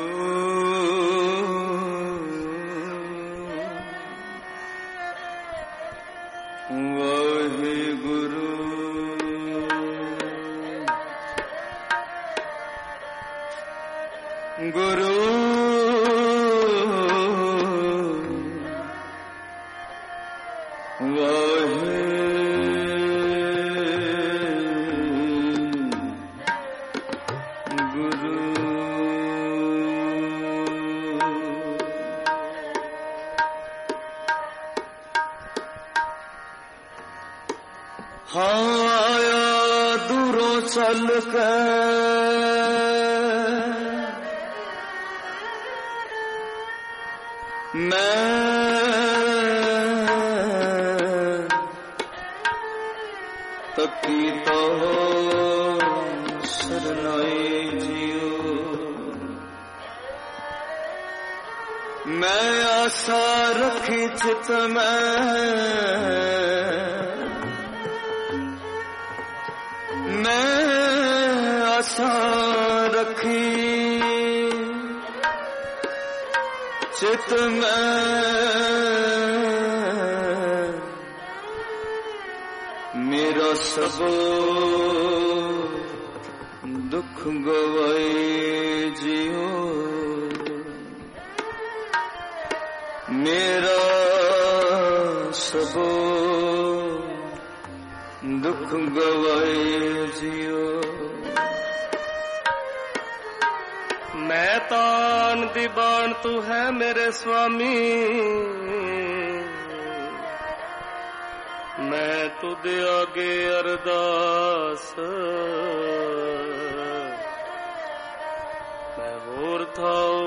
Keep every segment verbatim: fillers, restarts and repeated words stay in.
गुरु वाहे गुरु हाँ आया दूरों चल कर मैं तकी तो शरणाई जियो मैं आशा रखी चित में मैं आशा रखी चित में मेरा सब दुख गवाए जियो मेरा सब दुख गवाए जियो मैं तान दीवान तू है मेरे स्वामी मैं तुझे आगे अरदास मैं होर थाओ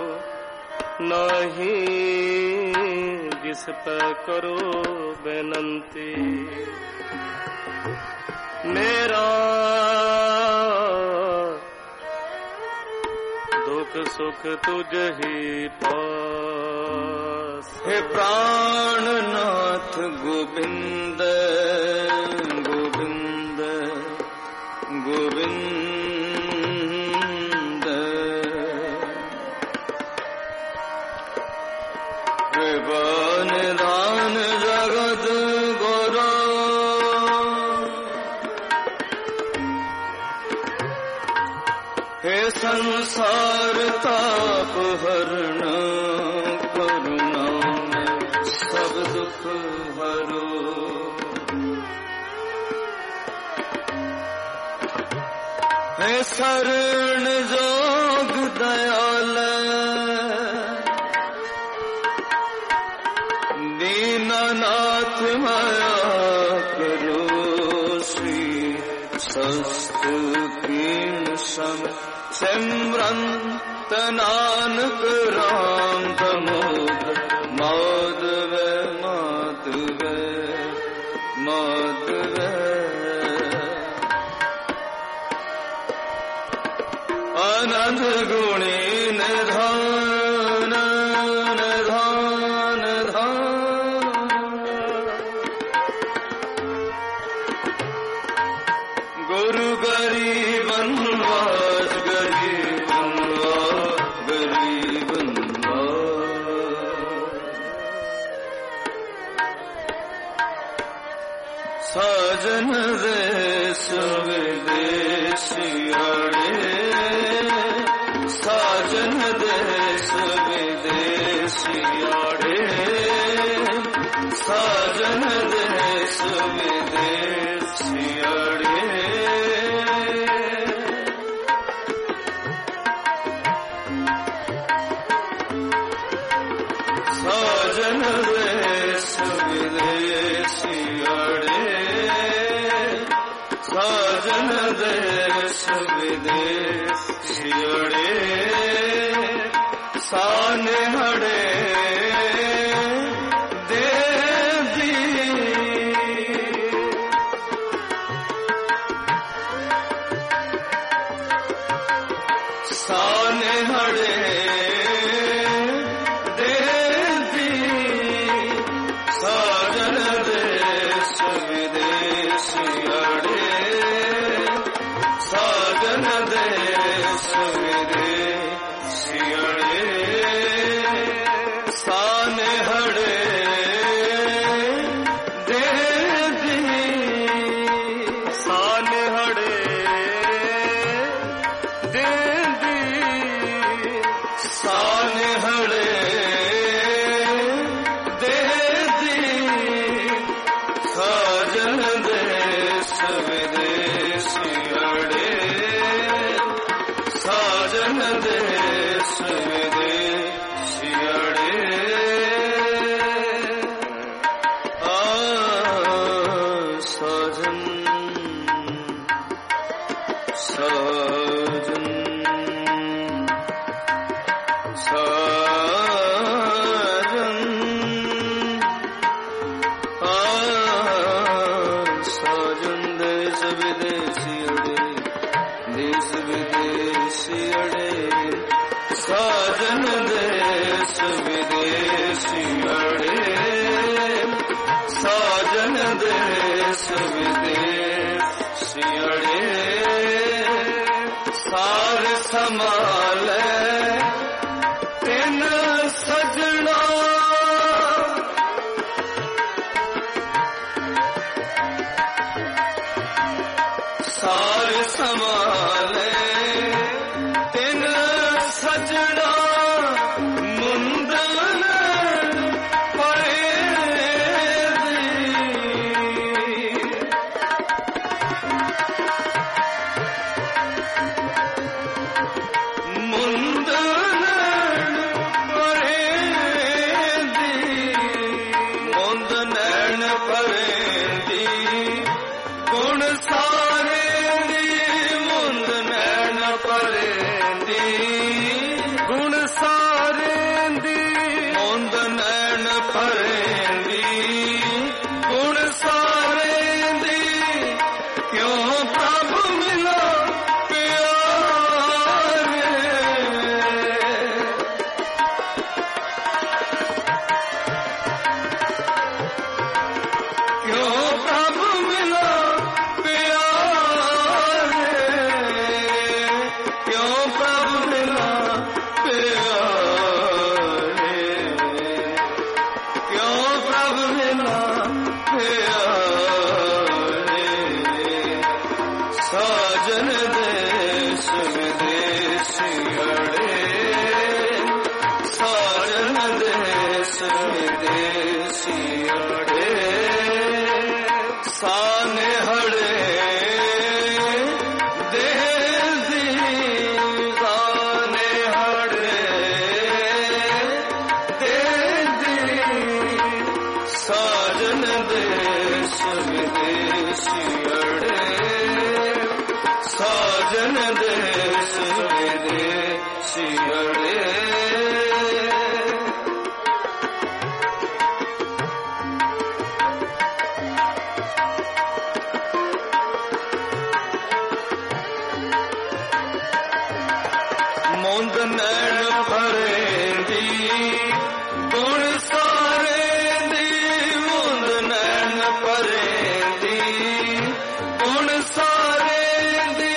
नहीं जिस पे करो बेनंती मेरा दुख सुख तुझे ही पास हे प्राणनाथ गोविंद गोविंद गोविंद कृपा निधान जगत गुरु हे संसार ताप हरण करुणा सब दुख हरो हे शरण जोग दयाल दीननाथ माया करो श्री सस्तु कीन सम सिमरंत नानक राम दामोदर माधव माधव माधव आनंद गुणी निधान निधान धान गुरु गरीब नवाज गरीब नवाज गरीब नवाज साजन देश विदेशियाड़े साजन देश विदेशियाड़े साजन देश विदेशियाड़े साजन देश विदेशियाड़े साजन देश विदेशियाड़े साने हड़े दे दी साने हड़े दे दी साजन देश विदेशियाड़े साजन देश विदेशियाड़े सियड़े साने हड़े दे दी साने हड़े दे दी साने हड़े दे दी साजन देश विदेशियड़े साजन देश विदेशियड़े आ साजन साजन साजन आ साजन देश विदेशियड़े देश विदेशियड़े साजन देश विदेशियड़े साजन देश विदेशियड़े सार संभाले तिन सजना सार संभाले तिन सजना मुंदन परे मुंदन परे मुंद नैन परे गुण सारे मुंद नैन परे गुण सारे दी मुंद नैन परे गुण सारे क्यों प्रभु मिला प्यारे क्यों प्रभु मिला प्यारे क्यों प्रभु मिला प्यारे क्यों प्रभु मिला प्यारे साजन देश विदेशियड़े साजन देश विदेशियड़े साने हड़े दे दी साने हड़े दे दी साजन देश विदेशियड़े साजन देश विदेशियड़े मुंद नैन भरे दी गुण सारे दी मुंद नैन भरे दी गुण सारे दी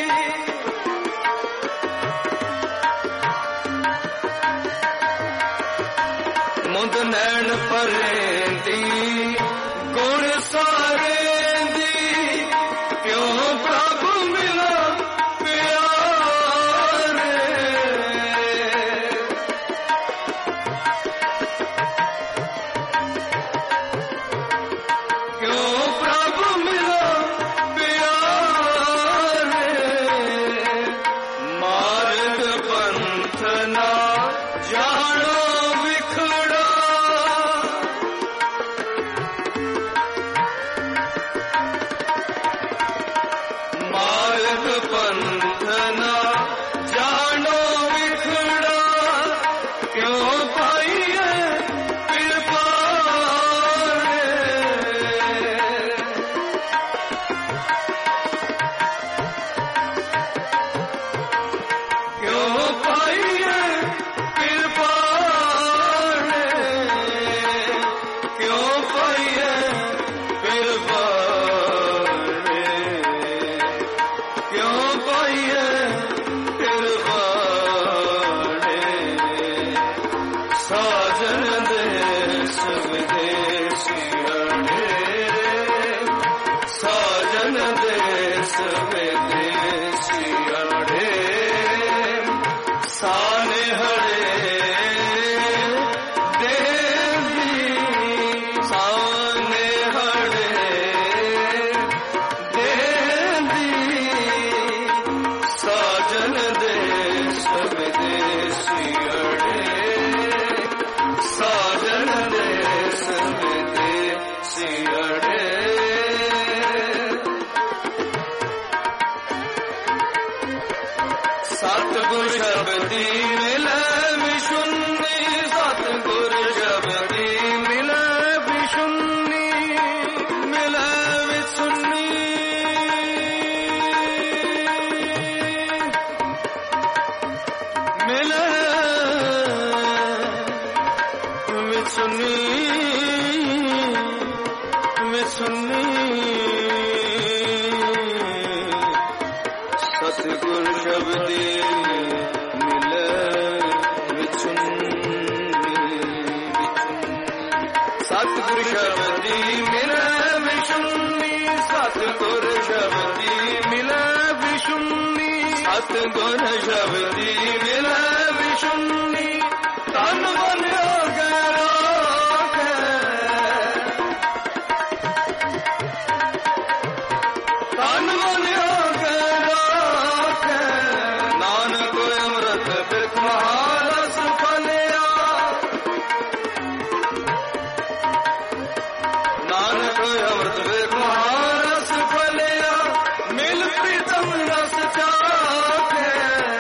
मुंद नैन भरे दी गुण सारे दी क्यों प्रभु मिला प्यारे क्यों प्रभु मिला प्यारे मार्ग पंथ ना जानो विखड़ा मार्ग पंथ ना जानो विखड़ा क्यों पाइए कृपा क्यों पाइए कृपा सियड़े साजन देश विदेशियड़े साने हरे देवी साने हरे देवी साजन देश विदेशियड़े साजन देश विदेशियड़े सतगुर शब्दी मिले विशुन्नी सतगुर शब्दी मिले विशुन्नी मिले विशुन्नी मिले विशुन्नी विशुन्नी सतगुर शब्दी मिले विचुन्नी सतगुर शब्दी मिले विशुन्नी सतगुर शब्दी मिले विशुन्नी सतगुर शब्दी मिले विशुन्नी तन मन गैरो तन मन महारस फलिया नानक अमृत वेद महारस फलिया मिल प्रीतम रस चाखे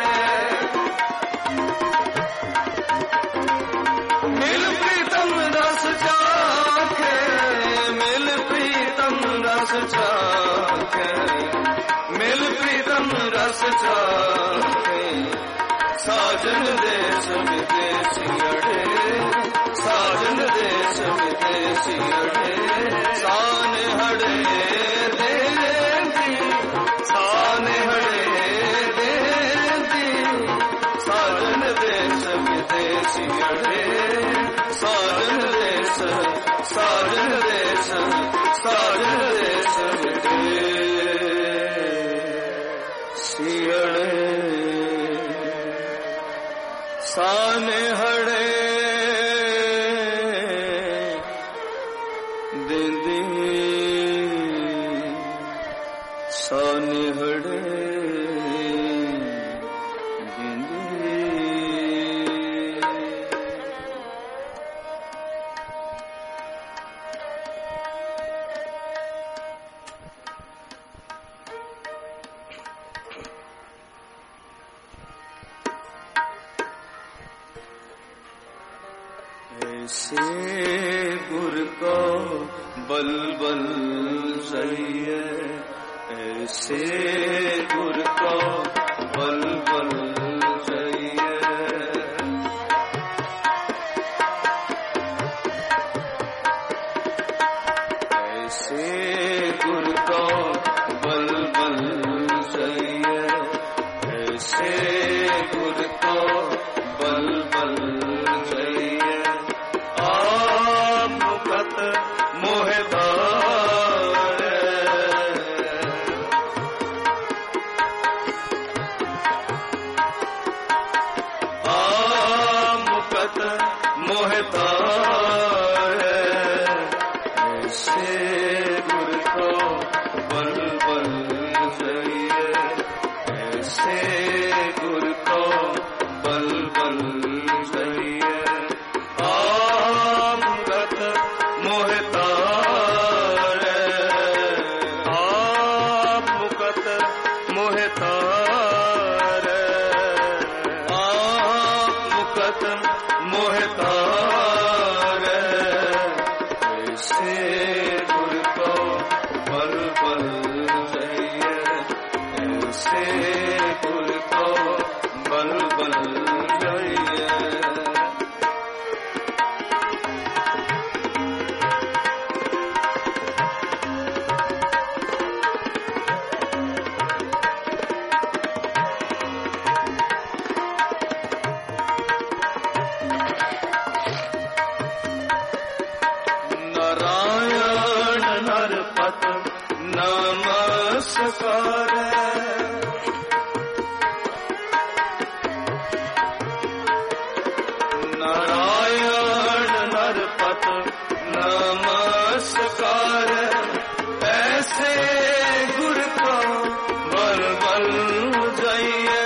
मिल प्रीतम रस चाखे मिल प्रीतम रस चाखे मिल प्रीतम रस चाखे साजन देश विदेशियड़े साजन देश विदेशियड़े साने हड़े देंदी साने हड़े देंदी साजन देश विदेशियड़े साजन देश साजन देश साजन देश विदेशियड़े साने हड़े देंदी साने हड़े देंदी ऐसे गुर को बल बल सहिए ऐसे गुर को बल बल सहिए ऐसे गुर को बल बल सहिए ऐसे गुर को बल बल सहिए मोहदार आमुकत मोहदार ऐसे गुर को बल बल सहिए ऐसे गुर को बल बल सहिए आमुकत मोहतार आमुकत मोहतार आमुकत मोहतार ऐसे गुर को बल बल सहिए ऐसे गुर को बल बल सहिए नमस्कार नारायण नरपत नमस्कार ऐसे गुर को बल बल जाइए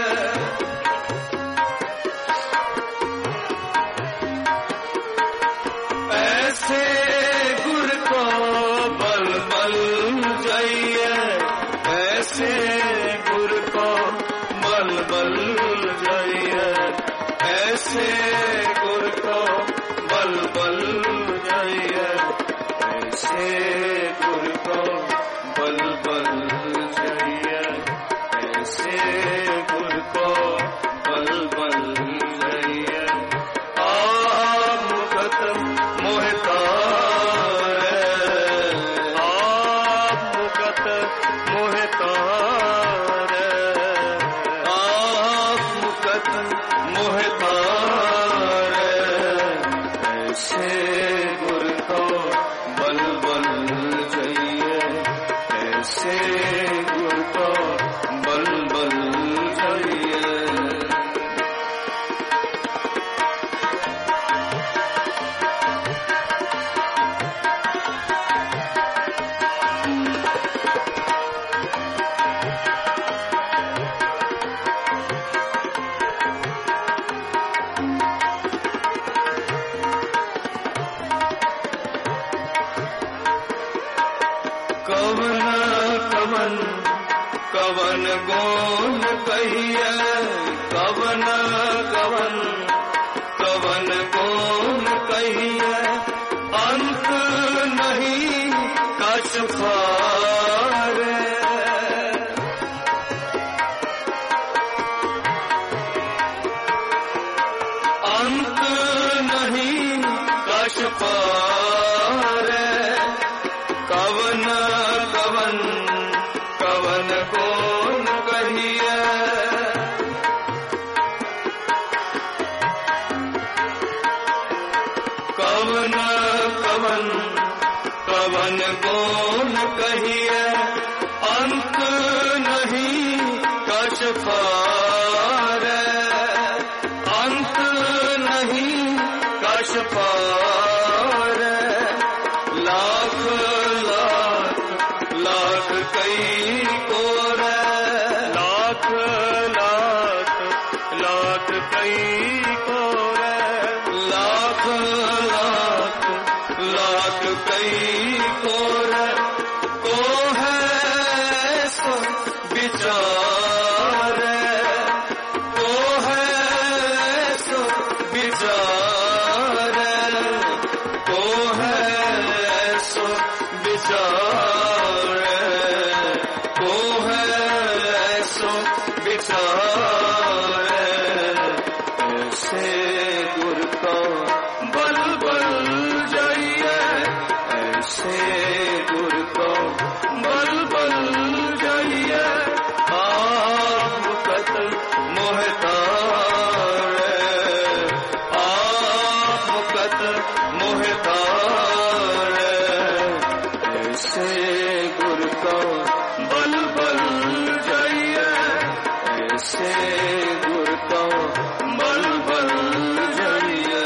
ऐसे गुर को बल बल जाइए ऐसे गुर को बल बल जाइए ऐसे गुर को बल बल जाइए ऐसे गुर को बल बल जाइए ऐसे गुर को बल बल जाइए आप मुकत मोहतार आप मुकत मोहतार आप मुकत मोहतार ऐसे गुर को बल बल जाइए ऐसे गुर को बल बल जाइए कवन कवन कवन गोन कहिए कवन कवन कवन गोन कहिए अंत नहीं कछ पारे अंत नहीं कछ पारे कवन कवन कवन कौन कहिए कवन कवन कवन कौन कहिए अंत नहीं कछ पारे अंत नहीं कछ पारे लाख लाख कई कोर लाख लाख लाख कई कोर लाख लाख लाख कई कोर को है सो विचार को है सो विचार को है सो विचार को है सो विचार ऐसे गुर को बल बल जाइए ऐसे गुर को बल बल जाइए आप मुकत मोहतार आप मुकत मोहतार ऐसे गुर को बल बल जाइए ऐसे गुर को बल बल जाइए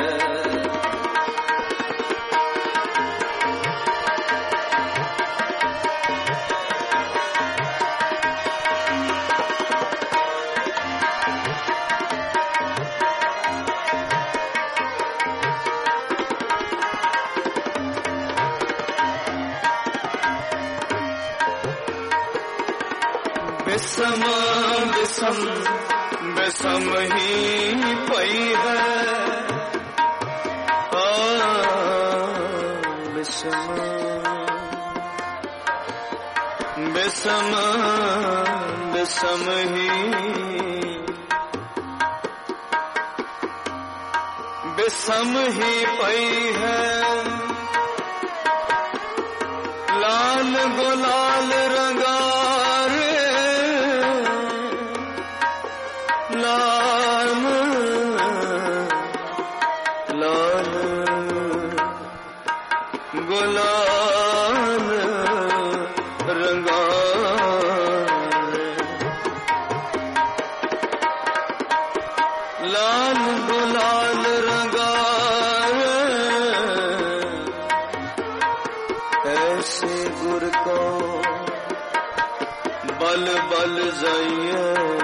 विषम विषम विषम ही पई है आ विषम विषम विषम ही विषम ही पई है लाल गुलाल रंगार लाल लाल गुलाल रंगार जाइए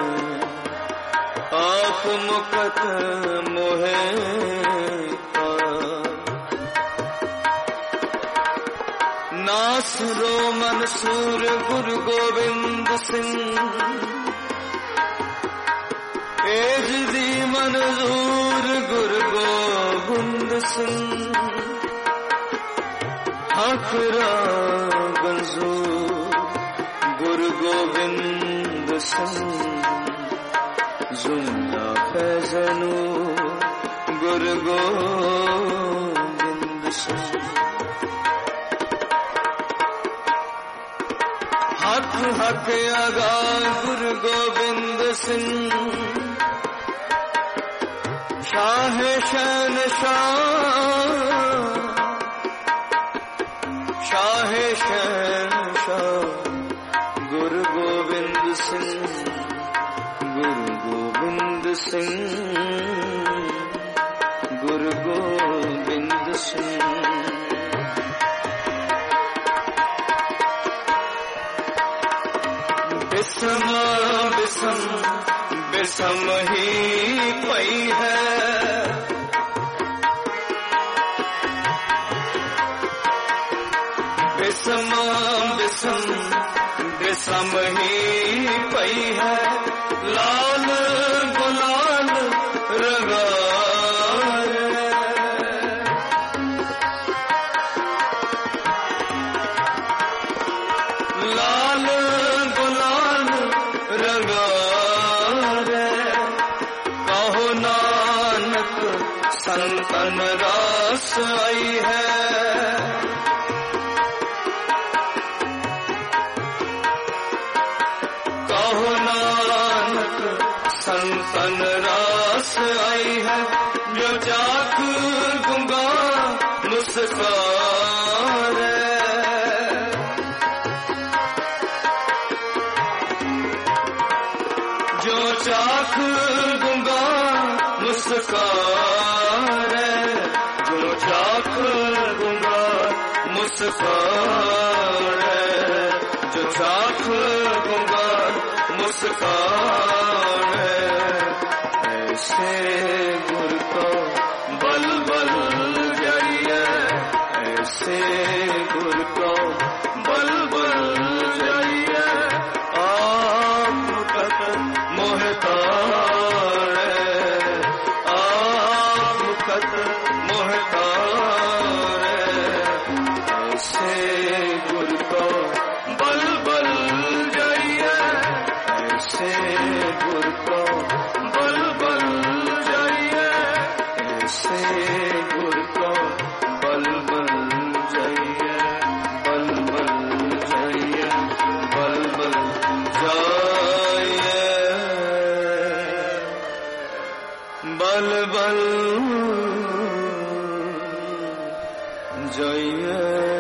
आप मुकत मोहे नासरो मंसूर गुरु गोविंद सिंह एज दी मंजूर गुरु गोविंद सिंह हकरा गंजूर गुरु गोविंद सिंह जुमला फैजनू गुरु गोविंद सिंह हक हक आगा गुरु गोविंद सिंह शाह शहन शाह शाह शहन शाह गुरु गोविंद सिंह गुरु गोविंद सिंह गुरु गोविंद सिंह बिसम बिसम बिसम ही पई है बिसम बिसम बिसम ही पई है लाल गुलाल रंगा लाल गुलाल रंगा कहो नानक संतन रास आई है कहो नानक संतन रास आई है जो जाक गुंगा मुस्कान जो चाक गुंगा मुस्कान जो चाक गुंगा मुस्कान जो चाक गुंगा मुस्कान ऐसे गुर को बल बल जाइए ऐसे गुर को बल बल जाइए आप मुकत मोहतार आप मुकत मोहतार ऐसे गुर को बल बल जाइए ऐसे गुर को बल बल जाइए ऐसे गुर को बल बल जाइए बल बल जाइए बल बल जाइए बल बल जाइए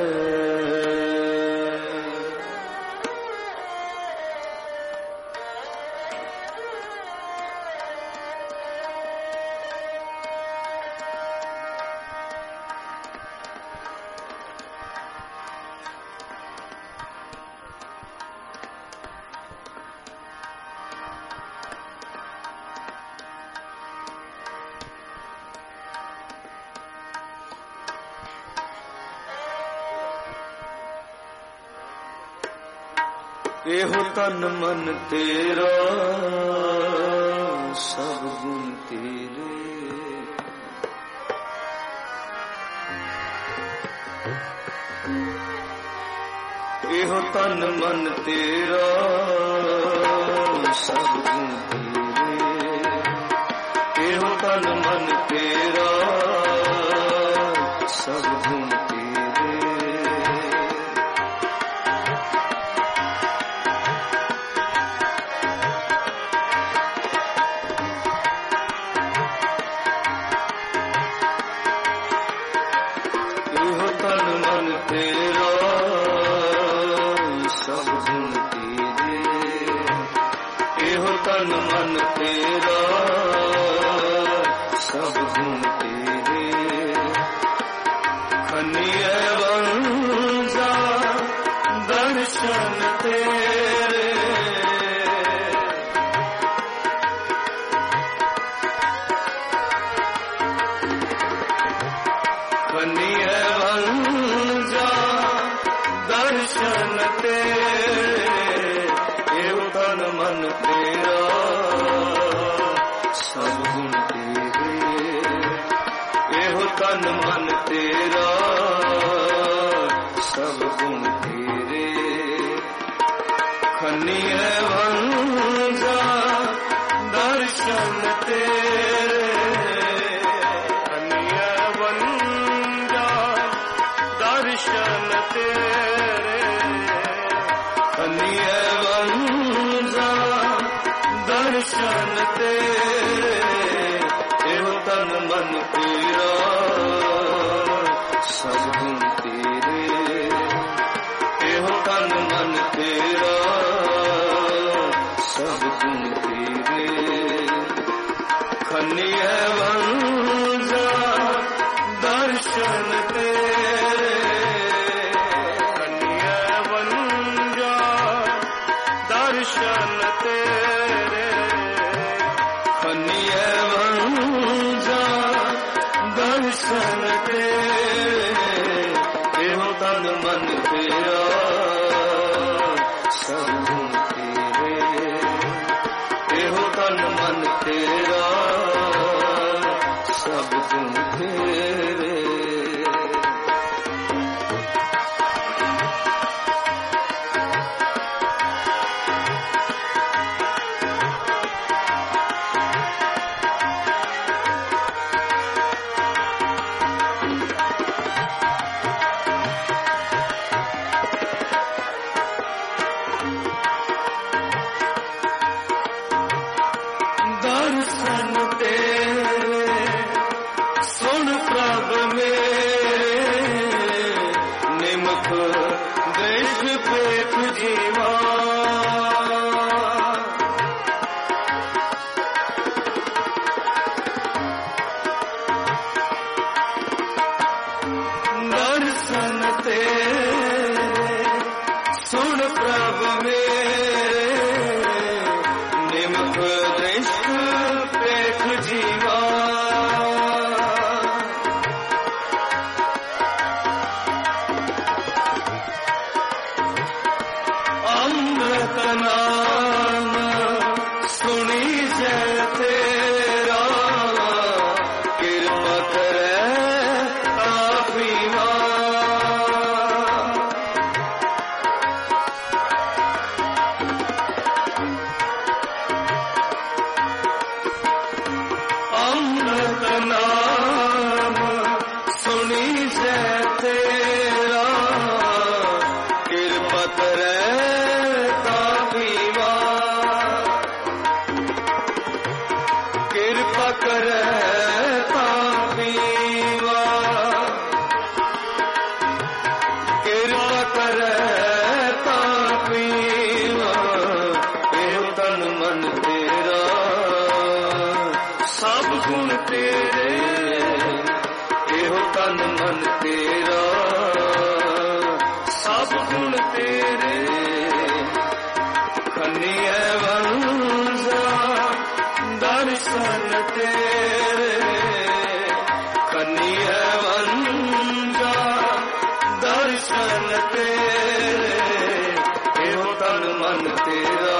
एहो तन मन तेरा सब गुण तेरे एहो तन मन तेरा सब गुण तेरे एहो तन मन तेरा सब गुण तेरा सब गुण तेरे एहो तन मन तेरा सब गुण तेरे खनिय वंजा दर्शन तेरे तेरा सब गुण तेरे एहो तन मन तेरा सब गुण तेरे खन्नी है वंजा दर्शन तेरे खन्नी है वंजा दर्शन तेरे खन्नी है वंजा दर्शन तेरे एहो तन मन तेरा सब गुण तेरे एहो तन मन तेरा सब गुण तेरे खन्नी है वंजा दर्शन तेरे खन्नी है वंजा दर्शन तेरे खन्नी है वंजा दर्शन तेरे एहो तन मन तेरा सब गुण तेरे एहो तन मन तेरा सब गुण तेरे दर्शन तेरे सुन प्रभ मेरे निमख दृष्ट पेख जीवा दर्शन तेरे सुन प्रभ मेरे निमख दृष्ट पेख जीवा अमृत नाम सुनी जय तेरा कृपा करे तापीवा अमृत नाम सुनी जय तेरा कृपा करे तापीवा कृपा करे तापीवा कृपा करे तापीवा एहो तन मन तेरा सब गुण तेरे एहो तन मन तेरा सब गुण तेरे खन्नी है वंजा दर्शन तेरे खन्नी है वंजा दर्शन तेरे एहो तन मन तेरा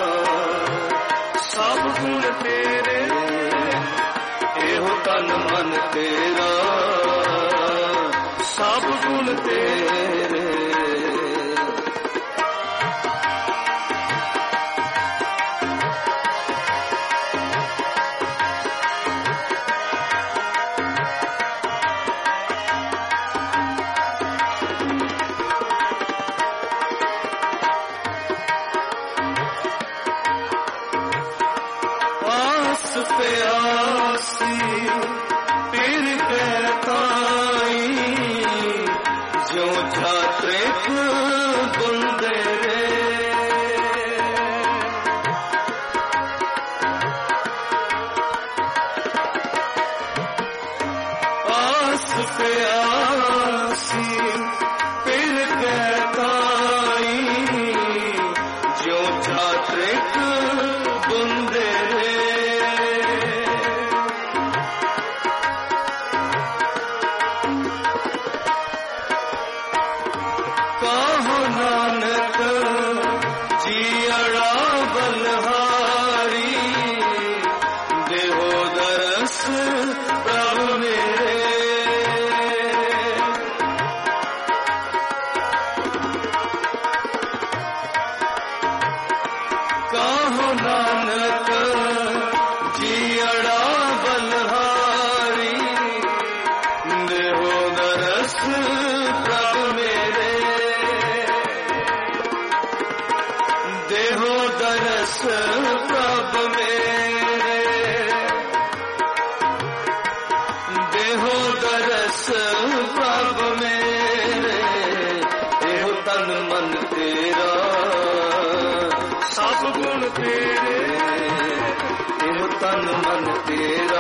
सब गुण तेरे एहो तन मन तेरा सब गुण तेरे आस पे आसी फिर कहताई जो छात्रे बुंदे रे आस पे आसी फिर कहताई जो छात्रे बुंदे रे कहो नानक जियड़ा बलहा प्रभु मेरे। काहो नानक जियड़ा बलहारी, देहो दरस प्रभु मेरे, देहो दरस प्रभु मेरे, देहो दरस प्रभु मेरे। एहो तन मन तेरा सब गुण तेरे, एहो तन मन तेरा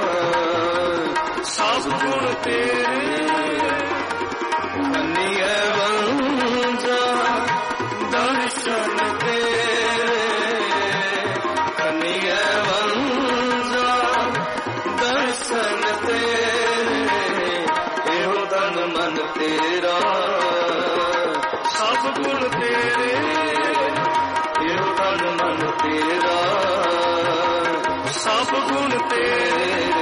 सब गुण तेरे। कन्हैया वंजा दर्शन तेरे, कन्हैया वंजा दर्शन तेरे। एहो तन मन तेरा सब गुण तेरे, एहो तन मन तेरा सब गुण तेरे।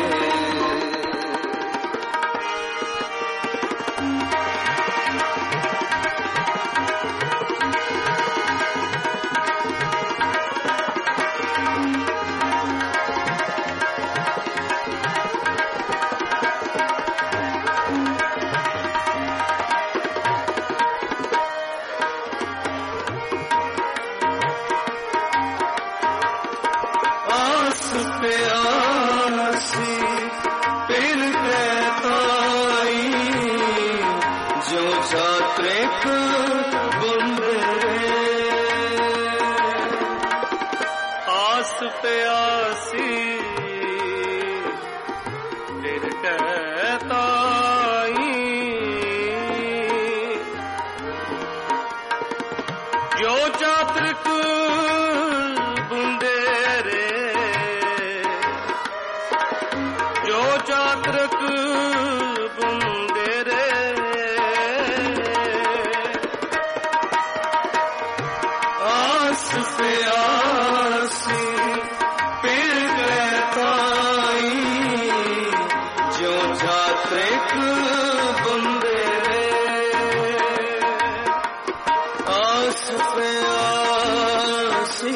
प्यासी फिर कहताई, जो छात्रिक बुंदे आस प्यासी फिर कहताई, जो छात्रिक बुंदे चात्रक बुंदे रे। आस पे आसी फिर कहताई, जो चात्रक बुंदे रे। आस पे आसी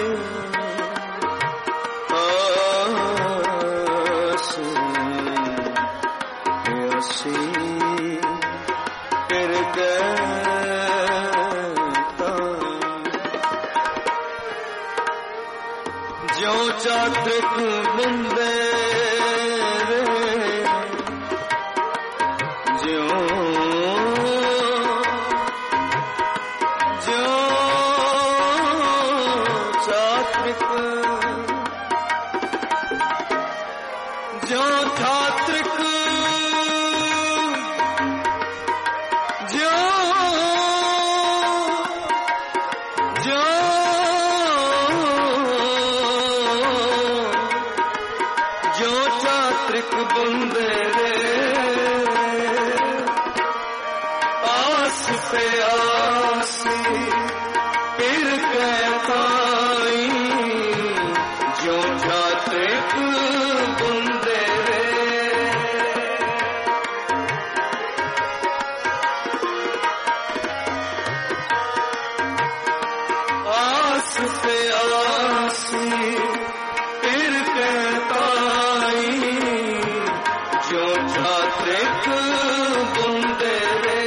फिर कहता, जो चात्रिक बुंदे रे, जो जो चात्रिक जो छात्रिक जो जो जो चात्रिक बुंदे रे। आस पे आसी फिर कहताई, जो चात्रिक बुंदे रे। आस पे आसी फिर कहताई, जो छात्रिक बुंदे रे।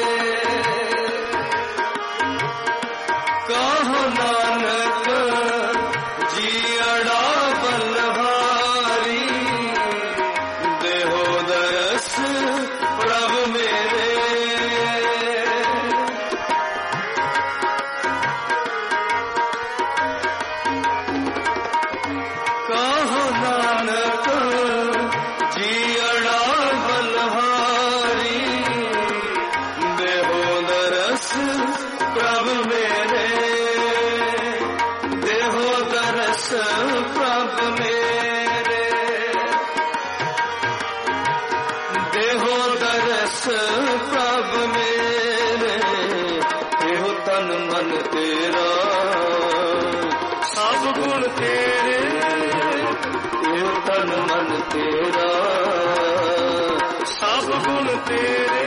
कहो नानक जियड़ा बलहारी, देहो दरस प्रभु मेरे। कहो नानक जियड़ा बलहारी, देहो दरस प्रभु मेरे, देहो दरस प्रभु मेरे, देहो दरस प्रभु मेरे। एहो तन मन तेरा सब गुण तेरे, एहो तन मन तेरा तेरे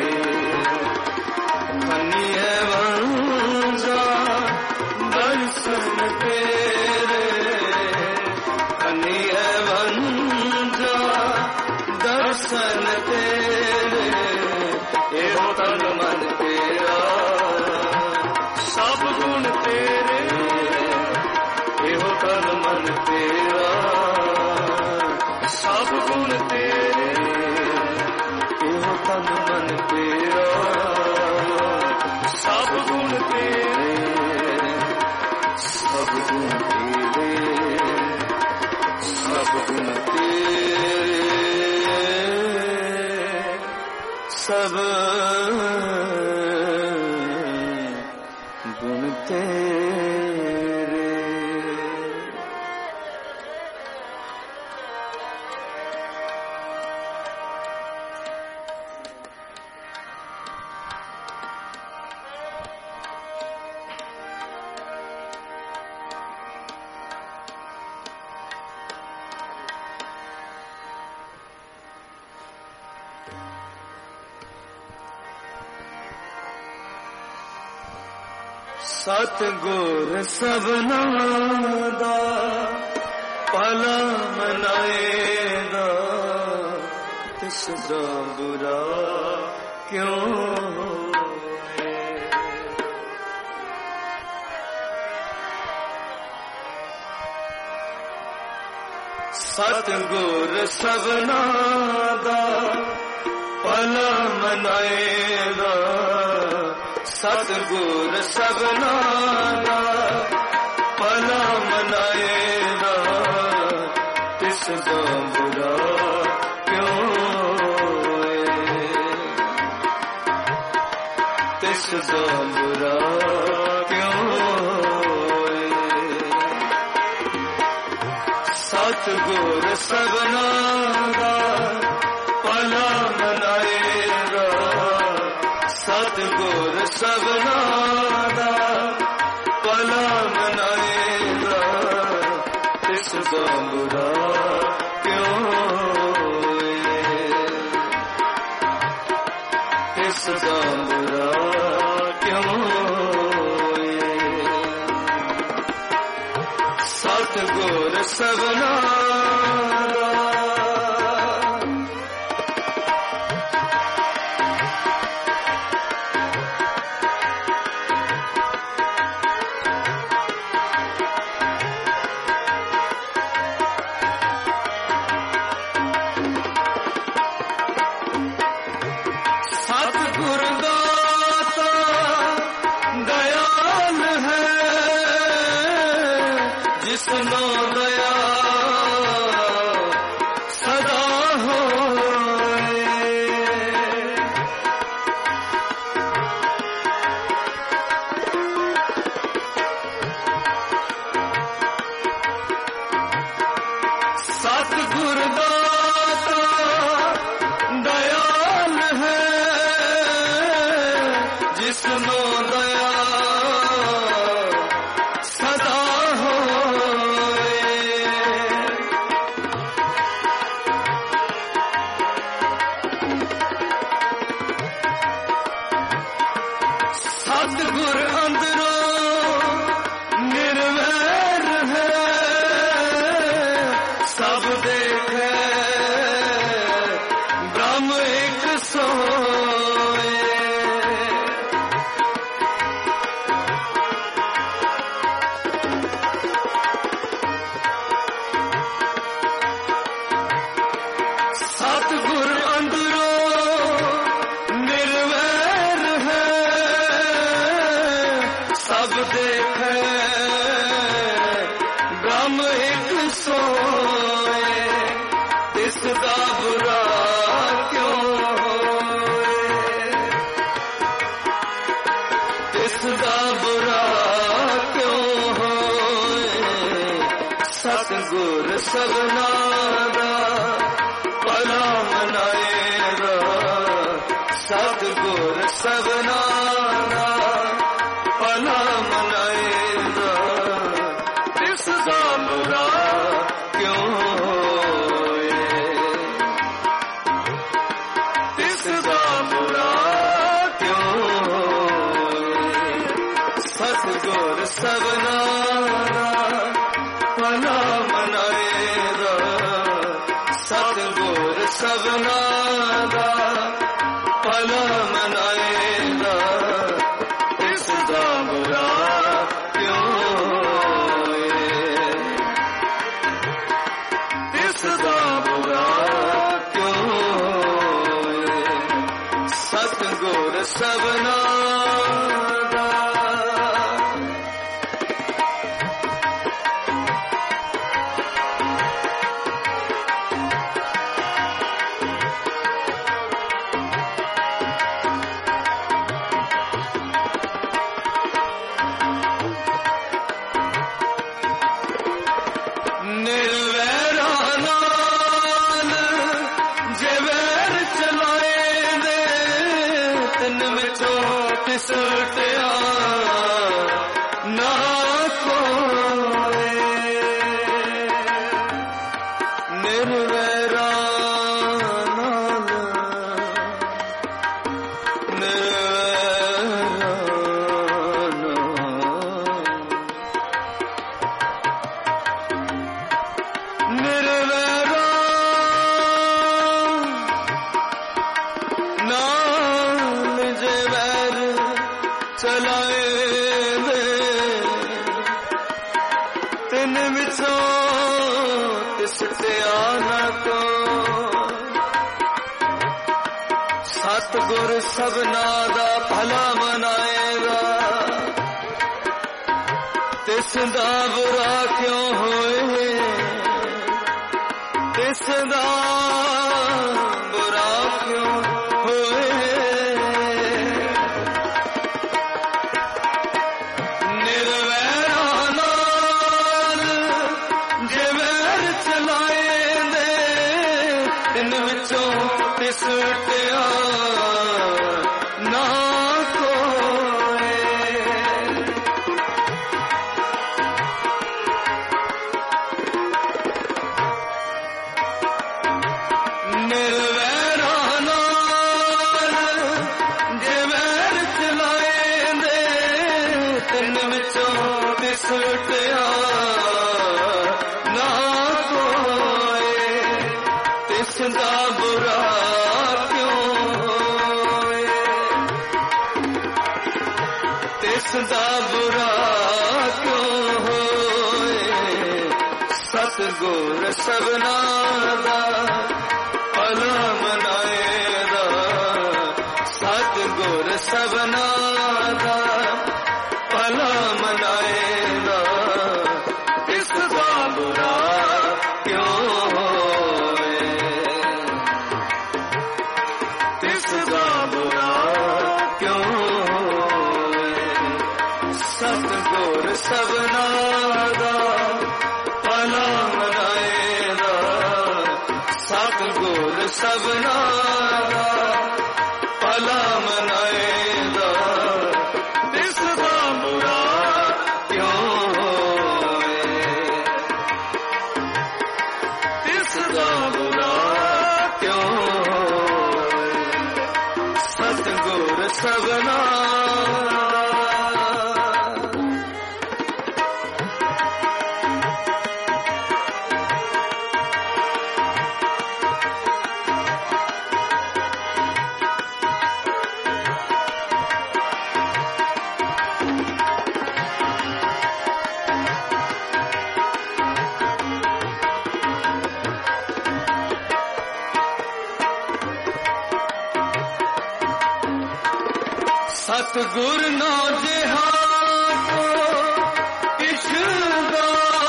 धनी है वंजा दर्शन तेरे, धनी है वंजा दर्शन तेरे, एहो तन मन तेरा सब गुण तेरे, एहो तन मन तेरा सब गुण तेरे, एहो तन मन तेरा सब गुण तेरे, सब गुण तेरे, सब गुण तेरे, सब गुण तेरे। सतगुर सबना दा भला मनाएगा, तिसदा बुरा क्यों होए। सतगुर सबना दा भला मनाएगा, सतगुर सबना दा भला मनाएगा, तिसदा बुरा क्यों होए, तिसदा बुरा क्यों होए। सतगुर सबना दा भला मनाएगा, सतगुर सबना दा भला मनाएगा, तिसदा बुरा क्यों होए, तिसदा बुरा क्यों होए। सतगुर सबना जिसनो दया सदा होए। सतगुर दाता दयाल है, जिसनो दया सदा सतगुर अंदरों निर्वैर है, सब देखे ब्रह्म एक सोए। सतगुर अंदरों निर्वैर है, सब देखे ब्रह्म एक सोए, तिसदा बुरा क्यों होए, तिसदा बुरा क्यों होए। सतगुर सबना दा भला मनाएगा, सतगुर सबना दा भला मनाएगा, तिसदा बुरा क्यों होए, तिसदा ਸਭਨਾ ਦਾ ਭਲਾ ਮਨਾਏਗਾ ਸਤਿਗੁਰ ਸਭਨਾ ਦਾ ਭਲਾ ਮਨਾਏਗਾ ਇਸ ਦਾ ਬੁਰਾ ਕਿਉਂ ਹੋਏ ਇਸ ਦਾ ਬੁਰਾ ਕਿਉਂ ਹੋਏ ਸਤਿਗੁਰ ਸਭਨਾ ਸੁਟਿਆ ਨਾ ਕੋਏ ਨਿਰਵੈਰਾ ਨਾਲ ਨਿਰਵੈਰਾ ਨਿਰਵੈਰਾ ਨਾਲ ਜਵੈਰ ਚਲਾਏ ਦੇ ਤਿੰਨ ਵਿਚੋਂ ਤਿਸ ਤੇ ਆਨਾ ਕੋ ਸਤਿਗੁਰ ਸਭਨਾ ਦਾ ਭਲਾ ਮਨਾਏਗਾ ਤਿਸ ਦਾ ਬੁਰਾ ਕਿਉਂ ਹੋਏ ਤਿਸ ਦਾ ਬੁਰਾ ਕਿਉਂ ਹੋਏ ਸੁਟਿਆ ਨਾ ਕੋਏ ਨਿਰਵੈਰਾ ਨਾਲ ਜੇ ਵੈਰ ਚਲਾਏ ਦੇ ਤਿੰਨ ਵਿੱਚੋਂ ਤੇ ਸੁਟਿਆ ਨਾ ਕੋਏ ਤਿਸ ਦਾ ਬੁਰਾ ਦਾ ਬੁਰਾ ਕਿਉਂ ਹੋਏ ਸਤਿਗੁਰ ਸਭਨਾ ਦਾ ਭਲਾ ਮਨਾਏਗਾ ਸਤਿਗੁਰ ਸਭਨਾ ਦਾ ਭਲਾ ਮਨਾਏਗਾ ਇਸ ਦਾ ਬੁਰਾ ਕਿਉਂ ਹੋਏ ਇਸ ਦਾ ਬੁਰਾ ਕਿਉਂ ਸਤਿਗੁਰ ਸਭਨਾ ਦਾ ਭਲਾ ਮਨਾਏਗਾ ਸਤਿਗੁਰ ਸਭਨਾ ਦਾ ਭਲਾ ਮਨਾਏਗਾ ਇਸ ਦਾ ਬੁਰਾ ਕਿਉਂ ਹੋਏ ਇਸ ਦਾ ਬੁਰਾ ਕਿਉਂ ਹੋਏ ਸਤਿਗੁਰ ਸਭਨਾ ਸਤਿਗੁਰ ਨਾ ਜਿਹਾ ਕੋ ਇਸ਼ਦਾ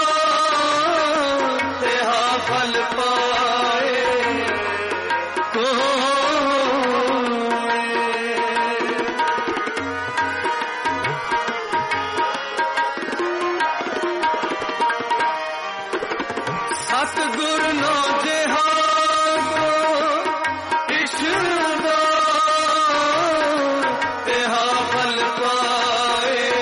ਤਿਹਾ ਫਲ ਪਾਏ ਸਤਿਗੁਰ ਨਾ ਜਿਹਾ ਕੋ ਇਸ਼ਦਾ ਫਲ ਪਾਏ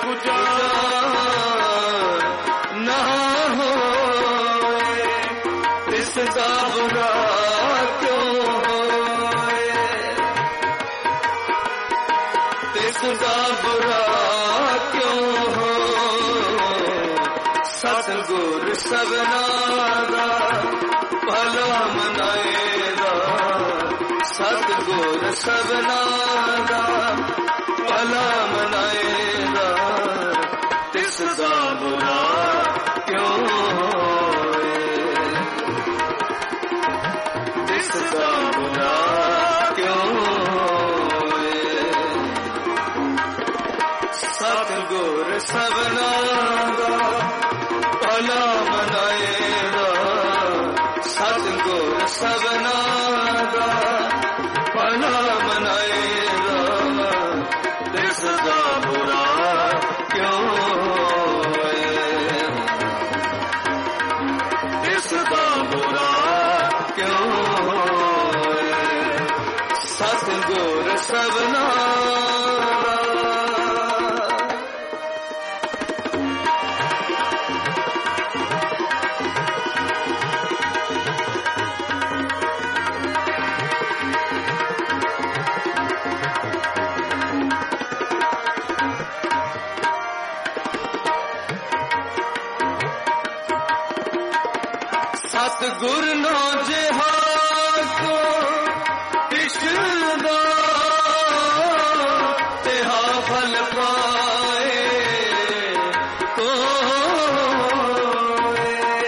गुजार ना होए, तिसदा बुरा क्यों होए, तिसदा बुरा क्यों हो। सतगुर सबना दा भला मनाएगा, सतगुर सबना दा भला मनाएगा, तिसदा बुरा क्यों होए, तिसदा बुरा क्यों होए। सतगुर सबना दा भला मनाएगा, सतगुर सबना दा भला मनाएगा, तिसदा बुरा क्यों होए, तिसदा बुरा क्यों होए। सतगुर सबना सतगुर नो जिहा को इश्दा तिहा फल पाए कोए।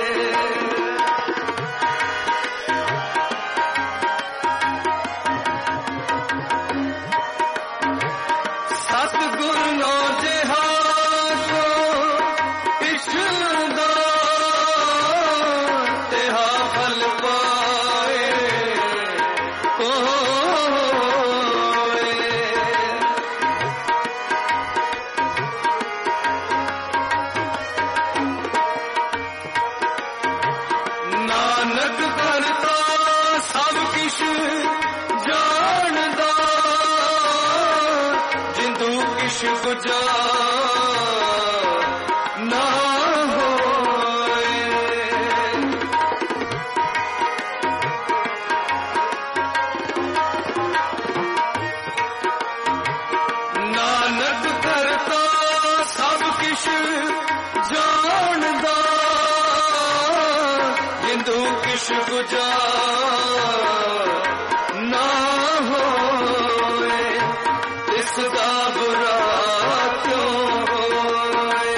सतगुर नो जिहा को इश्दा फल पाए कोए। नानक करता सब किश जानदा, जिंदू किश गुजार ना होए। नानक करता सब किश जानदा, जिंदू किश गुजार ना होए, तिसदा बुरा क्यों होए,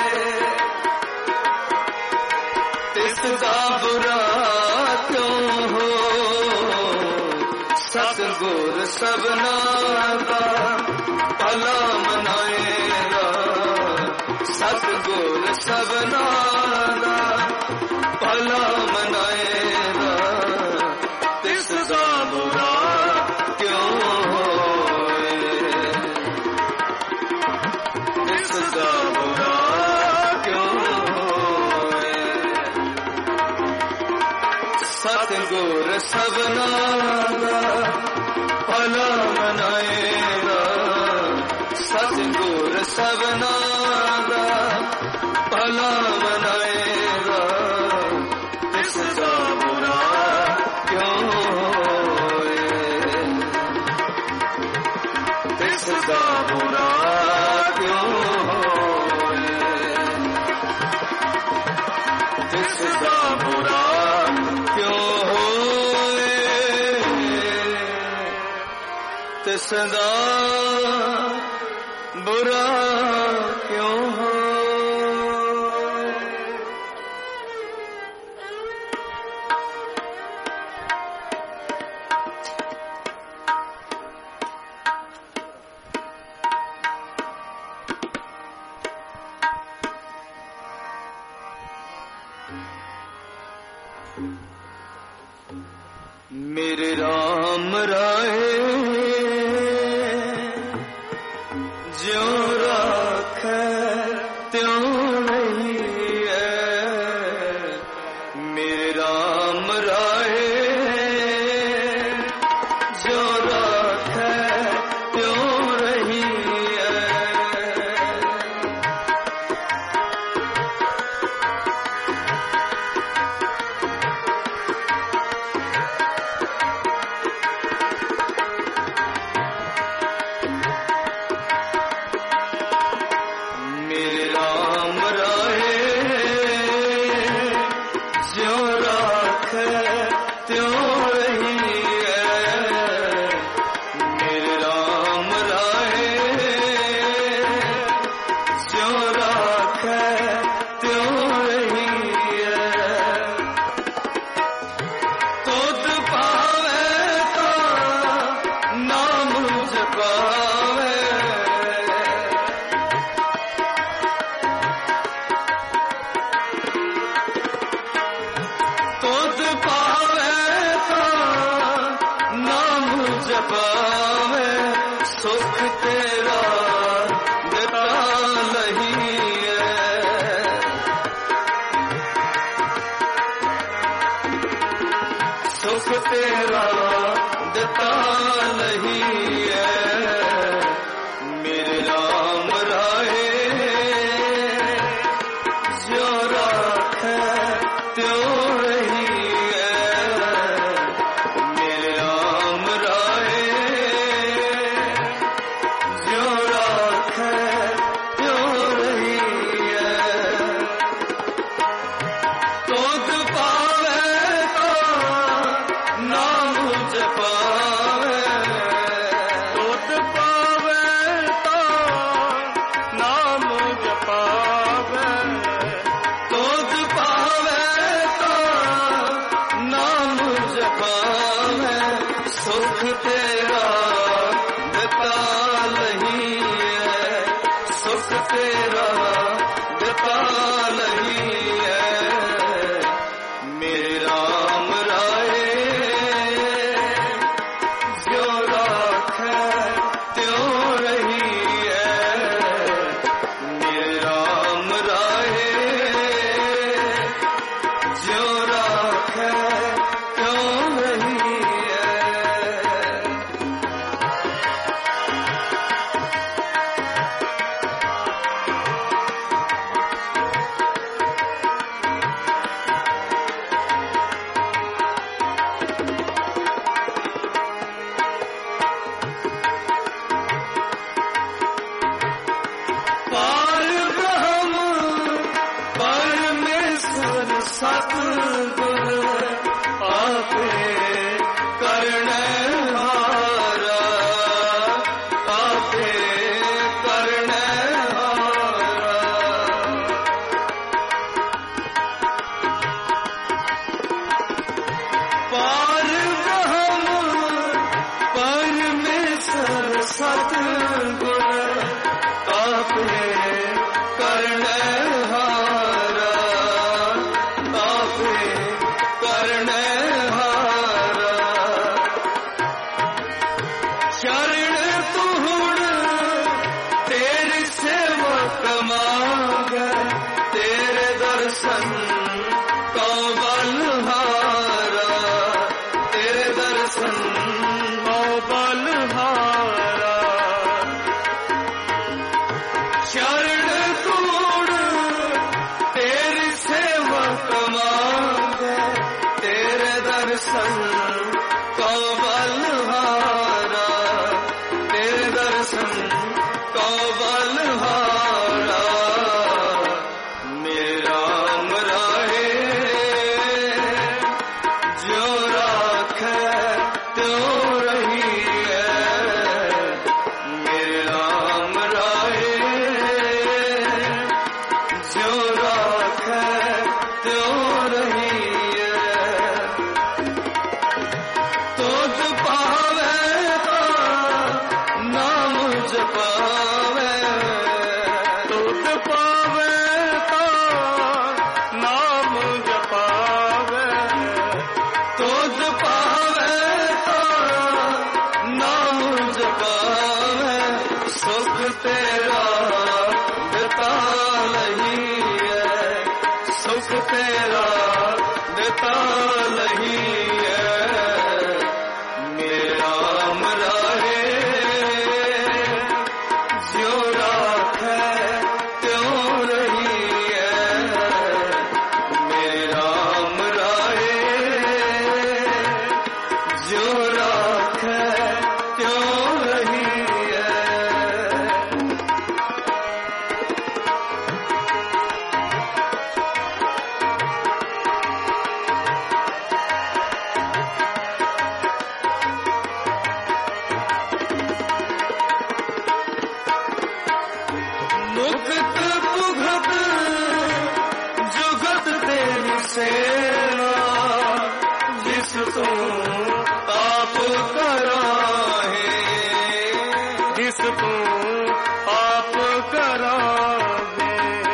तिसदा बुरा क्यों हो। सतगुर सबना दा भला मनाएगा, सतगुर सबना दा भला मनाएगा, तिसदा बुरा क्यों होए, तिसदा बुरा क्यों होए। सतगुर सबना दा भला मनाएगा, सतगुर सबना दा भला मनाएगा, तिसदा बुरा क्यों होए, तिसदा बुरा क्यों होए, तिसदा बुरा क्यों होए, तिसदा बुरा क्यों हो। मेरे राम राय ज्यों राखै जपावे तुझ पावे तो नाम जपावे सुख तेरा देता नहीं है सुख तेरा देता नहीं है मेरे राम राहे जो राखे त्यों रही है मेरे राम राहे जो राखे त्यों रही है तुझ पावे तो नाम जपावे तुझ पावे तो नाम जपावे तुझ पावे तो नाम जपावे सुख तेरा देता नहीं है सुख तेरा देता नहीं है मेरे राम राहे जो राखे त्यों रही है मेरे राम राहे जो राखे त्यों रही है पार ब्रह्म परमेश्वर सतगुर आपे करणहारा आपे करणहारा पार ब्रह्म परमेश्वर सतगुर आपे करणहारा आपे करणहारा शरण तुहुड़ तेरी सेवक मांगे तेरे दर्शन को बलहारा तेरे दर्शन ओ बलहारा शरण तोड़ तेरी सेवक मांगे तेरे दर्शन को बलहारा तेरे दर्शन को बलहारा मेरे राम राहे जो राखे त्यों रही है मेरे राम राहे जो राखे त्यों रही है तुझ पावे तो नाम जप जिस तू आप करावे।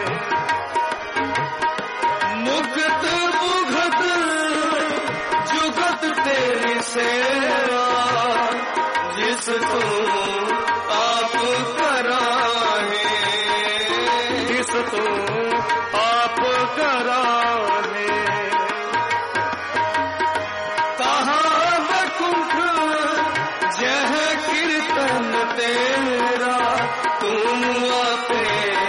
मुक्त मुगत जुगत तेरी सेवा, जिस तू आप कराहे। जिस तू आप कराहे। कहाँ बकुंठ जह कीर्तन तेरा, तुम आपे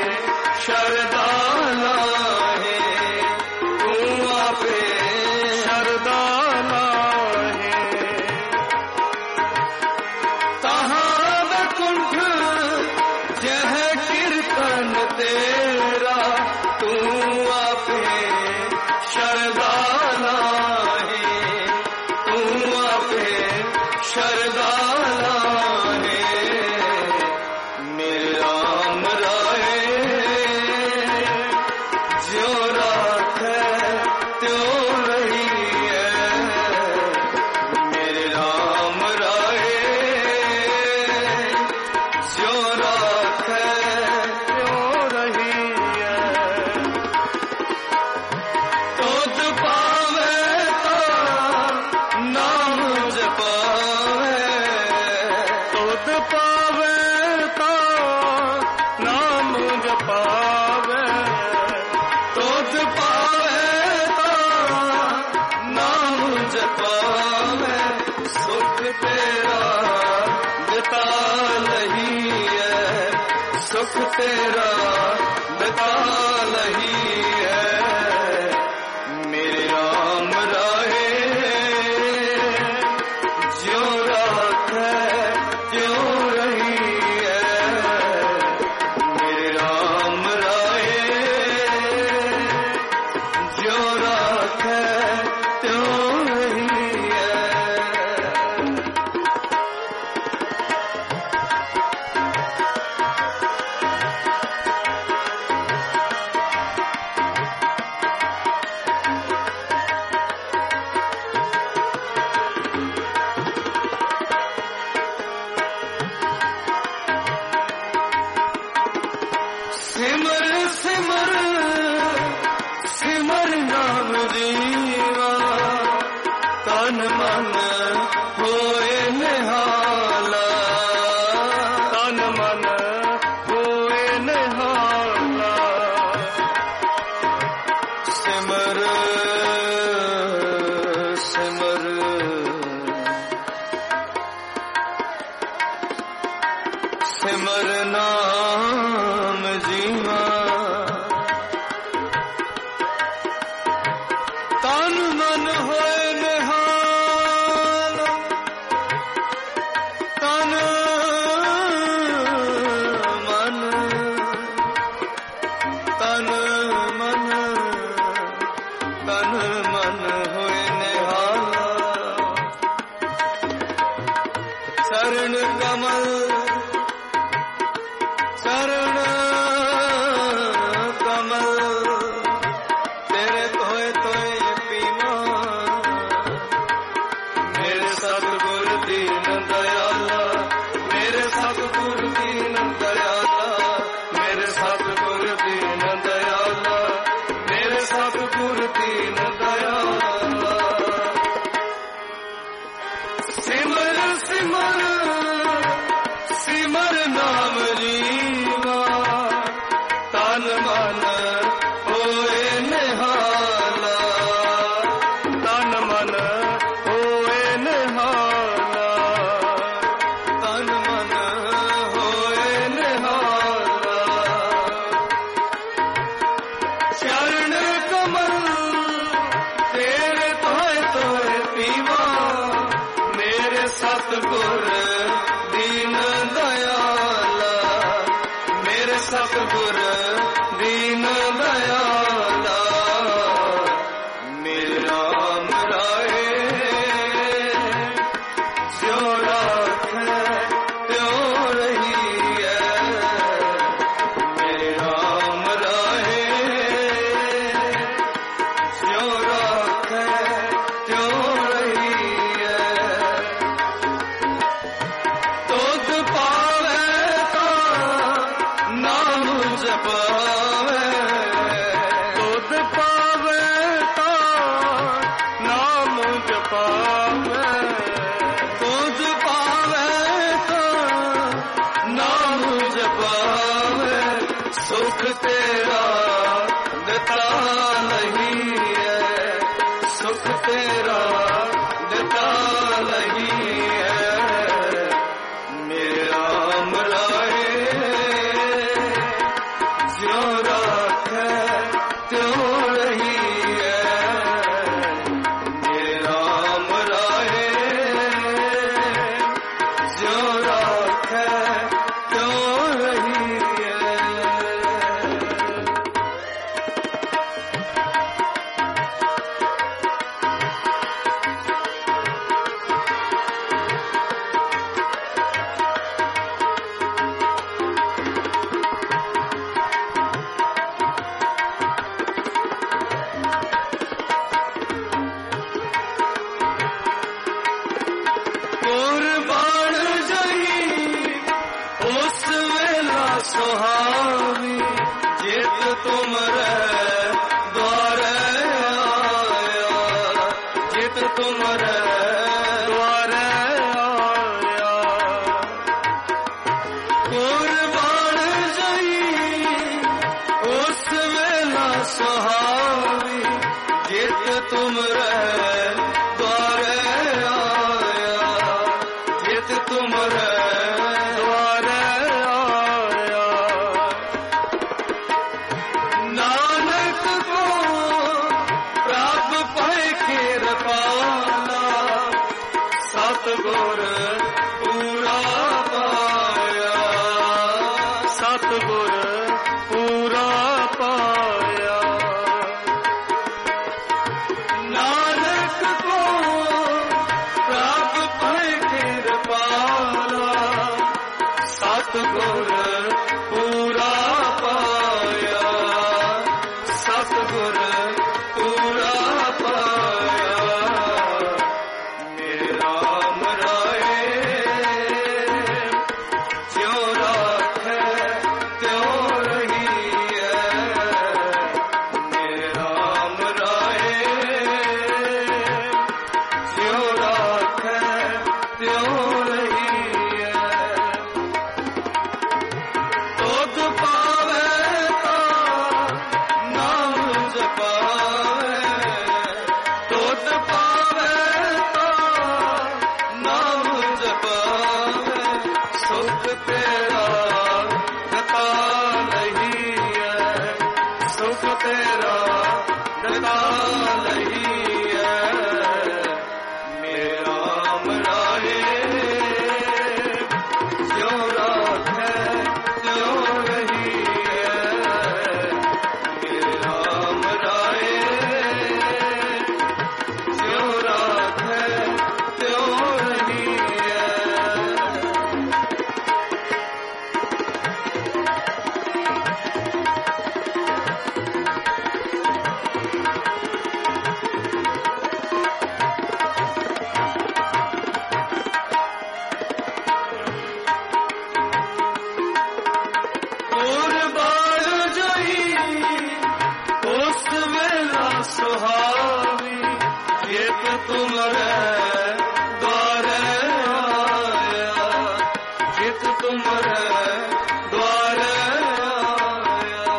शरदाला है। तुम आपे शरदाला है। कहाँ बकुंठ जह कीर्तन तेरा, तुम आपे शरदाला है। तुम आपे शरदाला है। मेरे राम राय जो राखे त्यों रही है। मेरे राम राय जो राखे त्यों रही है। तुझ पावे तो नाम जपावे। तुद पावे तो नाम जपावे। तुझ पावे तो नाम जपावे। सुख तेरा बिता लही है। सुख तेरा बिता लही है। मेरे राम राहे ज्यों राखे त्यों रही है। मेरे राम राहे ज्यों राखे त्यों रही है। सिमर सिमर सिमर नाम जीवा, तन मन होए निहाला। तन मन होए निहाला। सिमर सिमर सिमर नाम जीवा, तन मन होए निहाल। तन मन तन मन तन मन होए निहाला। शरण कमल शरण कमल तेरे तोए तोए पीवा। मेरे सतगुर दीन दयाला, मेरे सतगुर दीन दयाला। मेरे सतगुर दीन दयाला, मेरे सतगुर दीन दयाला। सिमर सिमर सिमर नाम जीवा, तन मन होए निहाला। तन मन होए निहाला। तन मन होए निहाला। चरण कमल तेरे तोए तोए पीवा। मेरे सतगुर दीन दयाला, मेरे सतगुर दीन दयाला। मेरे राम राय ज्यों राखे त्यों रही है। मेरे राम राय ज्यों राखे त्यों रही है। तुझ पावे सुख तेरा देता नहीं है, सुख तेरा देता नहीं है। मेरा मराए ज्यों राखे त्यों रही है, मेरा मराए ज्यों राखे त्यों रही है। कुर्बान जही उस वेला सुहावी, जित तुमरे द्वारे आया, जित तुमरे द्वारे आया। कुर्बान जही उस वेला सुहावी, जित तुमरे द्वारे आया, जित तुमरे द्वारे आया। नानक को प्राप्त पाए कृपाला, सतगुर पूरा पाया, सतगुर पूरा पाया। नानक को प्राप्त पाए कृपाला, सतगुर पूरा पाया, सतगुर पूरा पाया। मेरा मराए ज्यों राखे त्यों रही है, मेरा मराए ज्यों राखे त्यों रही है। तुध पावे ता नाम जपावे, तुध पावे ता नाम जपावे। सुख तेरा देता नहीं है, सुख तेरा देता नहीं है। मेरा मराए ज्यों राखे त्यों रही है, मेरा मराए ज्यों राखे त्यों रही है। कुर्बान जही उस वेला सुहावी, जित तुमरे द्वारे आया, जित तुमरे द्वारे आया।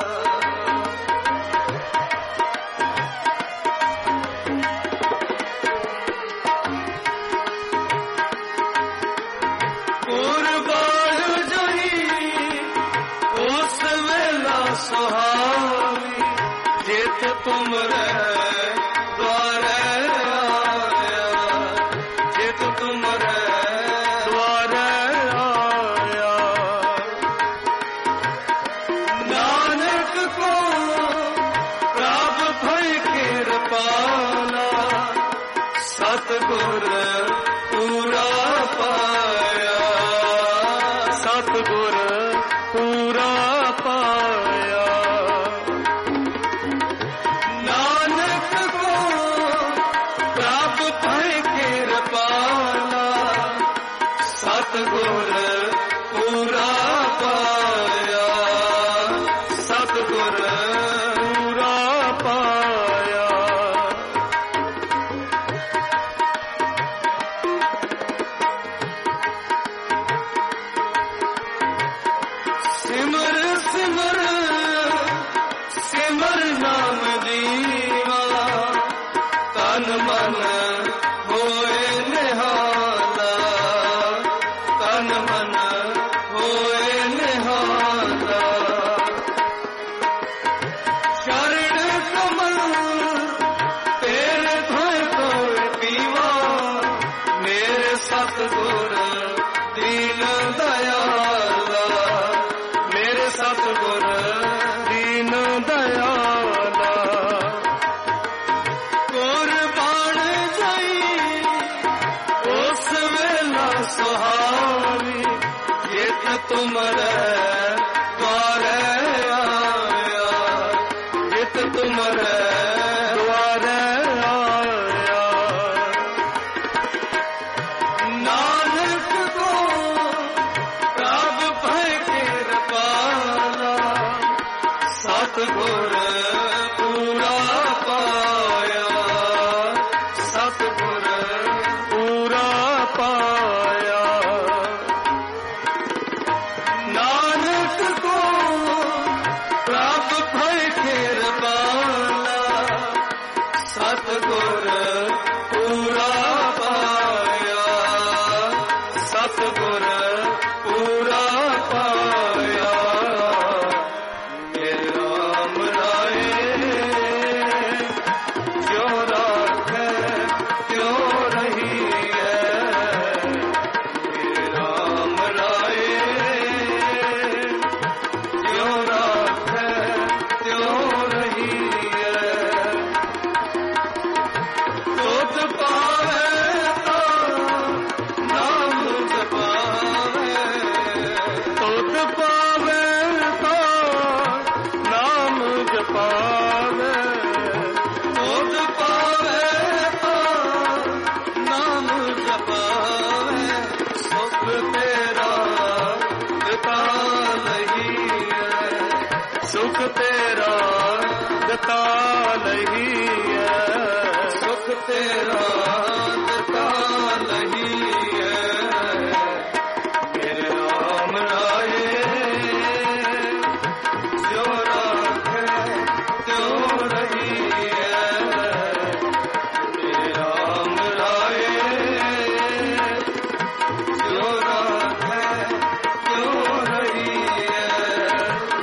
कुर्बान जही उस वेला सुहावी, जित तुमरे द्वारे आया, जित तुमरे द्वारे आया। नानक को प्राप्त भई कृपाला, सतगुर पूरा पाया, सतगुर पूरा पाया। नानक को प्राप्त भई कृपाला, सतगुर पूरा पाया, सतगुर पूरा पाया। सिमर जित तुमरे द्वारे आया, जित तुमरे द्वारे आया। नानक को प्रभ भय कृपाला, सतगुर पूरा पाया, सतगुर पूरा पाया। नानक को प्रभ भय कृपाला, सतगुर पूरा पाया, सतगुर पूरा पाया। मेरे राम राय जो राखे त्यों रही है, मेरे राम राय जो राखे त्यों रही है। तुझ पावे तो नाम जपावे, तुझ पावे तो नाम जपावे, तुझ पावे तो नाम जपावे। सुख तेरा दिता नहीं है, सुख तेरा दिता नहीं है, सुख तेरा दिता नहीं है। मेरे राम राय जो राखे त्यों रही है, मेरे राम राय जो राखे त्यों रही है।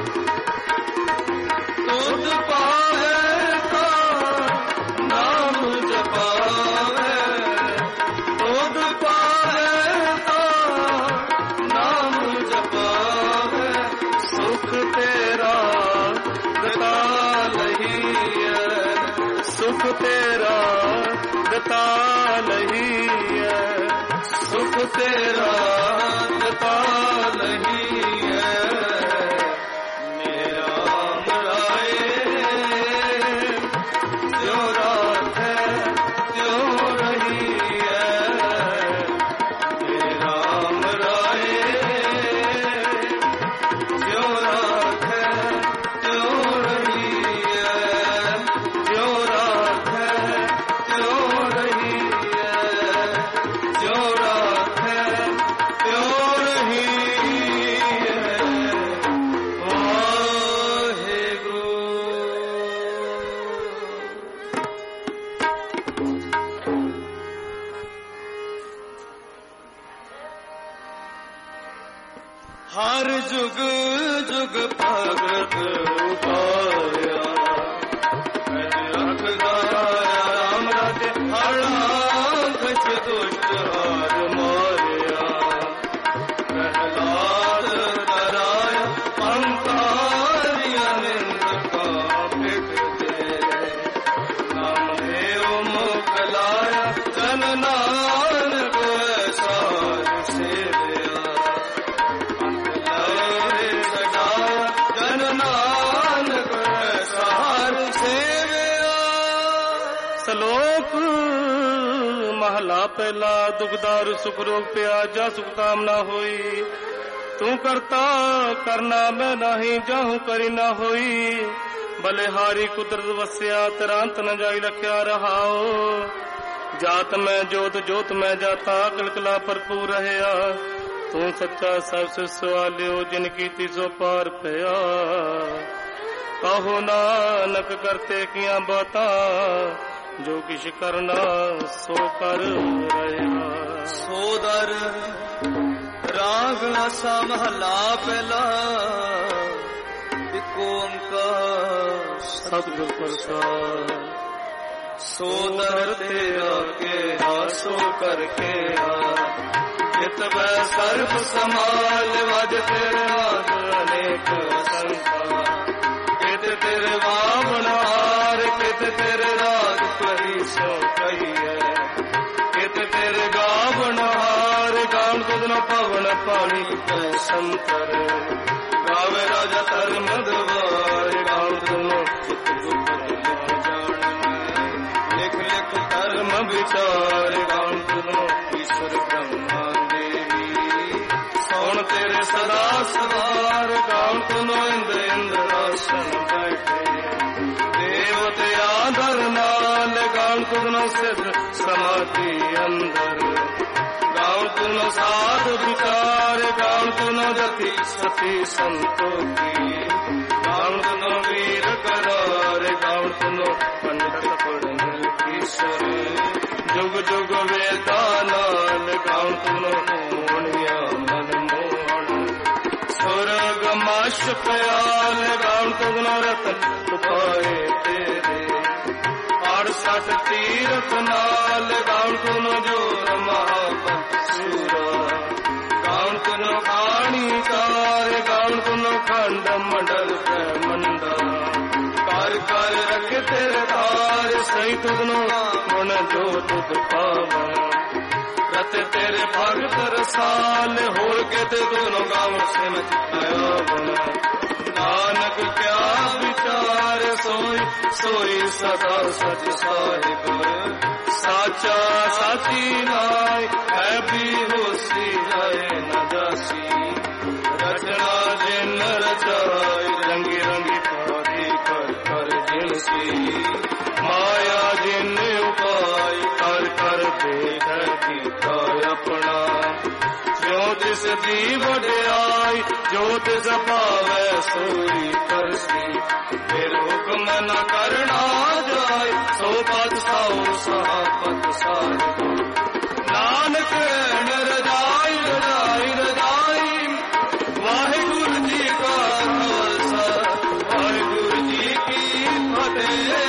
तुझ पावे तो नाम जपावे, तुझ पावे तो नाम जपावे। सुख तेरा दिता नहीं है, सुख तेरा दिता नहीं है, सुख तेरा दिता नहीं है। मेरा राम राय जो राखे त्यों रही है, मेरा राम राय जो राखे त्यों रही है, जो राखे त्यों रही है, जो राखे त्यों रही है। वाहेगुरु। हर जुग जुग भगत उपाया, रख गाया राम राजे हर आंख दुष्ट हार मारिया। प्रहलाद डराया अंतारिया निंद का बिगड़े, नाम देव मुख लाया जन नानक सार सेवया। जन नानक सार सेवया। श्लोक महला पहला। दुखदारु सुख रोग प्याजा सुख कामना होई, तू करता करना मैं नहीं, जाहू करी ना होई। बलिहारी कुदरत वस्या, तेरा अंत न जाई रखिया रहाओ। जात में जोत जोत में जाता, कलकला भरपूर रहया। तू सच्चा सब सवालियो, जिन कीती सो पार पया। कहो नानक करते किया बाता, जो किश करना सो कर रहा। सोदर राग आसा महला पहला। एक ओंकार सतगुर प्रसाद। सोदर तेरा के हासो करके चित वह सर्व समाल वज तेरे नाथ अनेक संसार। कित तेरे वामन हार कित तेरे राज परी सो कही है। कित तेरे गावन हार ਗਾਉਣ ਤੁਧਨੋ ਪਵਨ ਪਾਣੀ ਕੈ ਸੰਤਰ ਗਾਵੇ ਰਾਜਾ ਧਰਮ ਦਵਾਰ ਗਾਉਣ ਤੁਧਨੋ ਲਿਖ ਲਿਖ ਧਰਮ ਵਿਚਾਰ ਗਾਉਣ ਤੁਧਨੋ ਈਸ਼ਵਰ ਬ੍ਰਹਮਾ ਦੇਵੀ ਸੋਣ ਤੇਰੇ ਸਦਾ ਸਵਾਰ ਗਾਉਣ ਤੁਧਨੋ ਇੰਦਰ ਇੰਦਰਾਸਨ ਬੈਠੇ ਦੇਵਤੇ ਆਦਰ ਨਾਲ ਗਾਉਣ ਤੁਧਨੋ ਸਿੱਧ ਸਮਾਧੀ ਅੰਦਰ ਗਾਉਣ ਤੁਧਨੋ ਸਾਧ ਵਿਚਾਰ ਗਾਉਣ ਤੁਧਨੋ ਜਤੀ ਸਤੀ ਸੰਤੋਖੀ ਗਾਉਣ ਤੁਧਨੋ ਵੀਰ ਕਰਾਰ ਗਾਉਣ ਤੁਧਨੋ ਪੰਡਤ ਪੜਨ ਈਸ਼ਵਰ ਜੁਗ ਜੁਗ ਵੇਦਾ ਨਾਲ ਗਾਉਣ ਤੁਧਨੋ ਮੋਹਣਿਆ ਮਨ ਮੋਹਣ ਸੁਰਗ ਮਸ਼ ਪਿਆਲ ਗਾਉਣ ਤੁਧਨੋ ਰਤਨ ਉਪਾਏ ਤੇਰੇ ਅੜਸਠ ਤੀਰਥ ਨਾਲ ਗਾਉਣ ਤੁਧਨੋ ਜੋਰ ਮਹਾਬਤ ਸੂਰਾ ਗਾਉਣ ਤੁਧਨੋ ਖਾਣੀ ਕਾਰ ਗਾਉਣ ਤੁਧਨੋ ਖੰਡ ਮੰਡਲ ਮੰਡਾ ਕਰ ਕਰ ਰੱਖੇ ਤੇਰੇ ਤਾਰ ਸਹੀ ਤੁਧਨੋ ਗੁਣ ਜੋ ਤੁਧ ਪਾਵਾ ਰਤੇ ਤੇਰੇ ਭਗਤ ਰਸਾਲ ਹੋਰ ਕੇ ਤੇ ਤੁਧਨੋ ਗਾਵ ਸਿਮਤ ਆਇਆ ਬਣਾ ਨਾਨਕ ਕਿਆ ਵਿਚਾਰ ਸੋਈ ਸੋਈ ਸਦਾ ਸਚ ਸਾਹਿਬ ਸਾਚਾ ਸਾਚੀ ਨਾਇ ਹੈ ਵੀ ਹੋਸੀ ਹੈ ਨ ਜਾਸੀ ਰਚਨਾ ਜਿਨ ਰਚਾਈ ਰੰਗੀ ਰੰਗੀ ਕਾਰੀ ਕਰ ਕਰ ਜਿਨਸੀ ਮਾਇਆ ਜਿਨ ਉਪਾਈ ਕਰ ਕਰ ਦੇਖ ਕੀਤਾ ਆਪਣਾ ਜੋ ਤਿਸ ਦੀ ਵਡਿਆਈ ਜੋ ਤਿਸ ਭਾਵੈ ਸੋਈ ਕਰਸੀ ਫਿਰ ਹੁਕਮ ਨ ਕਰਨਾ ਜਾਏ ਸੋ ਪਦ ਸਾਉ ਸਹਾਪਤ ਸਾਰੇ ਨਾਨਕ ਰਹਿਣ ਰਜਾਈ ਰਜਾਈ ਰਜਾਈ ਵਾਹਿਗੁਰੂ ਜੀ ਕਾ ਖਾਲਸਾ ਵਾਹਿਗੁਰੂ ਜੀ ਕੀ ਫਤਿਹ।